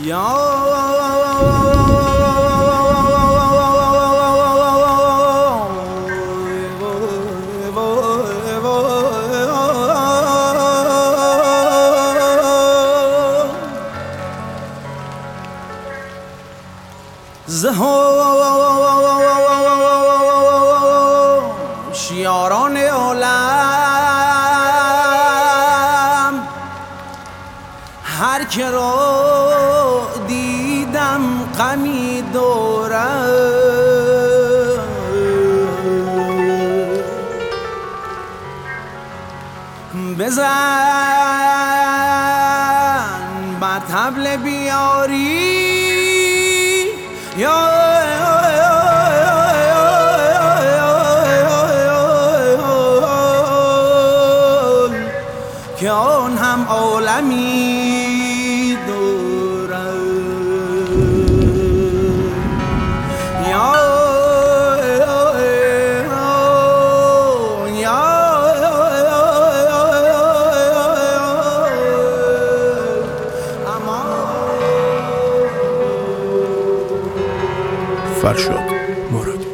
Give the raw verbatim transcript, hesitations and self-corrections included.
یا شیاران عالم هر که را دیدم غمی دارم بزن بر طبل بیاری یا که آن هم عالمی دارد یا فرشاد مرادی.